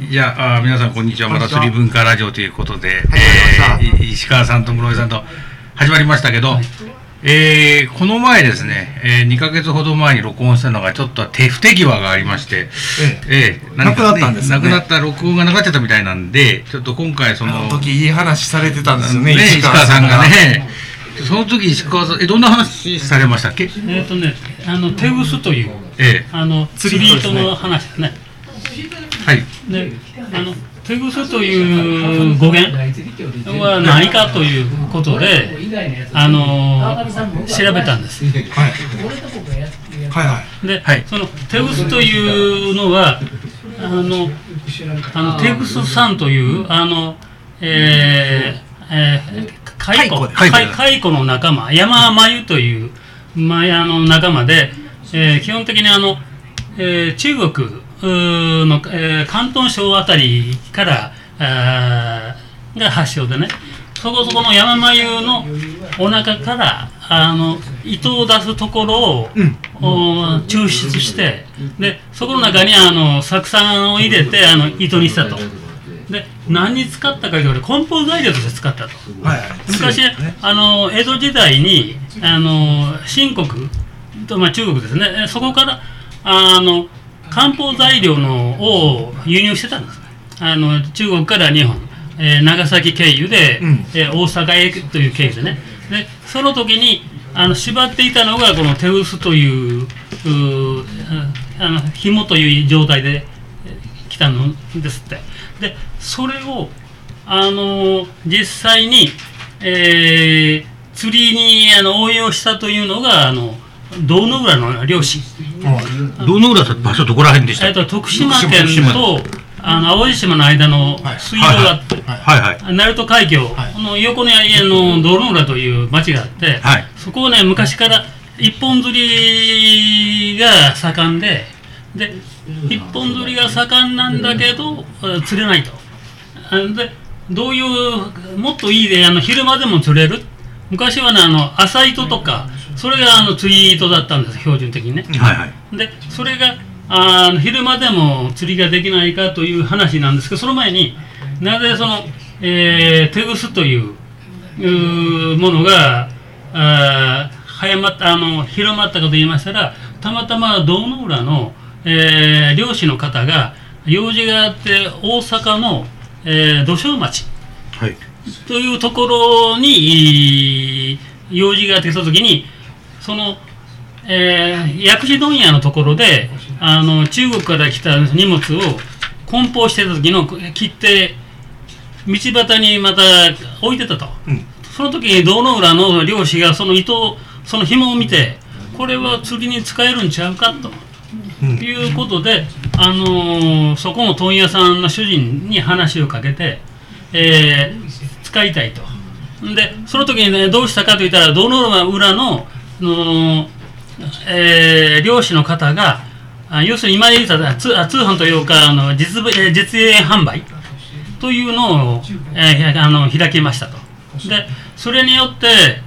じゃあ皆さんこんにちは。また釣り文化ラジオということで、石川さんと室井さんと始まりましたけど、この前ですね、2ヶ月ほど前に録音したのがちょっと手不手際がありまして、 なくなったんですね。 なくなった録音がなくなっちゃったみたいなんで、ちょっと今回あの時いい話されてたんですよね、 石川さんがね。その時石川さんどんな話されましたっけ？ 手ぐすという、釣り糸の話ですね。 はい。 で、手ぐすという語源は何かということで、調べたんです。で、その手ぐすというのは、手ぐすさんという蚕の仲間、山繭という仲間で、基本的に中国の、広東省あたりからが発祥でね、そこそこの山繭のお腹から糸を出すところを、抽出して、でそこの中に酢酸を入れて糸にしたと。で何に使ったかというと梱包材料として使ったと。昔、江戸時代に清国と、中国ですね、そこから漢方材料を輸入してたんです。中国から日本、長崎経由で、大阪へという経由でね。でその時に縛っていたのがこの手臼という紐という状態で来たのですって。でそれを実際に、釣りに応用したというのが道之浦の漁師。 道之浦って場所どこら辺でした？ 徳島県と淡路島の間の水道があって、鳴門海峡の横に道之浦という町があって、そこをね昔から一本釣りが盛んで、一本釣りが盛んなんだけど釣れないと。でどういうもっといいで昼間でも釣れる。昔はね浅糸とかそれが釣り糸だったんです、標準的にね。でそれが昼間でも釣りができないかという話なんですけど、その前になぜその、手ぐすというものが広まったかと言いましたら、たまたま道之浦の、漁師の方が用事があって大阪の、土庄町というところに用事があってきた時に、その、薬師問屋のところで中国から来た荷物を梱包してた時の切って道端にまた置いてたと。その時に道之浦の漁師がその紐を見て、これは釣りに使えるんちゃうかということで、そこの問屋さんの主人に話をかけて、使いたいと。でその時にね、どうしたかといったら道之浦の漁師の方が要するに今言った通販というか実演販売というのを、開きましたと。でそれによって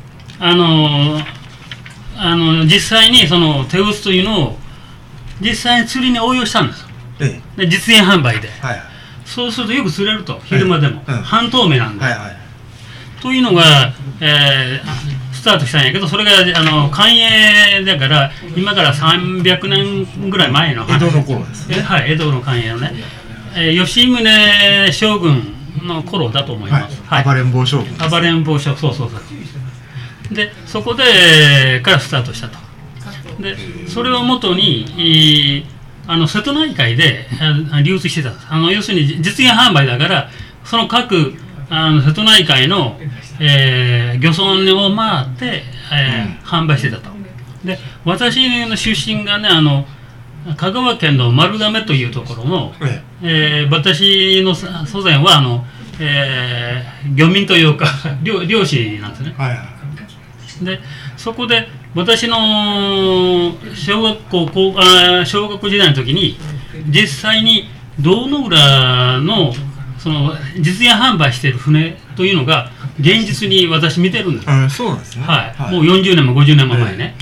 実際にその手臼というのを実際に釣りに応用したんです。で実演販売で、そうするとよく釣れると。昼間でも、半透明なんで、というのが、スタートしたんやけど、それが寛永だから今から300年ぐらい前の話。 江戸の頃ですね。 江戸の寛永のね、吉宗将軍の頃だと思います。 暴れん坊将軍です。 暴れん坊将軍、そう。でそこでからスタートしたと。でそれをもとに瀬戸内海で流通してたんです。要するに実現販売だから、その各瀬戸内海の、漁村を回って、販売してたと。で私の出身がね香川県の丸亀というところの、私の祖先は漁民というか漁師なんですね。でそこで私の小学時代の時に実際に道之浦のその実演販売している船というのが現実に私見てるんです。 そうなんですね。 もう40年も50年も前ね。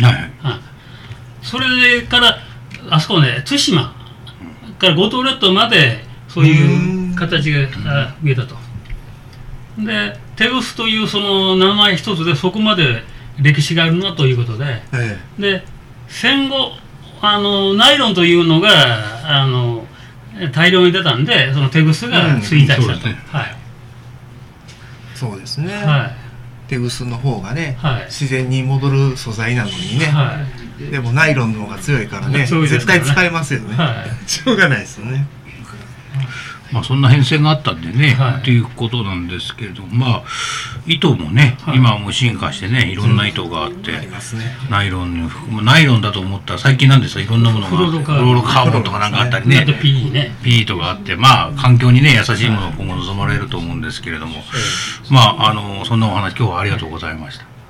それからあそこね、対馬から五島列島までそういう形が上だと。でテグスというその名前一つでそこまで歴史があるなということで、で戦後ナイロンというのが大量に出たんで、そのテグスが衰退したと。 そうですね。テグスの方がね、自然に戻る素材なのにね。でもナイロンの方が強いからね、絶対使えますよね。しょうがないですよね。 まあそんな変遷があったんでね、っていうことなんですけれども、まあ糸もね、今はもう進化してね、いろんな糸があって、ナイロンだと思ったら最近なんですか、いろんなものがフローロカーボンとかなんかあったりね、ピートがあって、まあ環境にね優しいものを今後望まれると思うんですけれども、まあそんなお話今日はありがとうございました。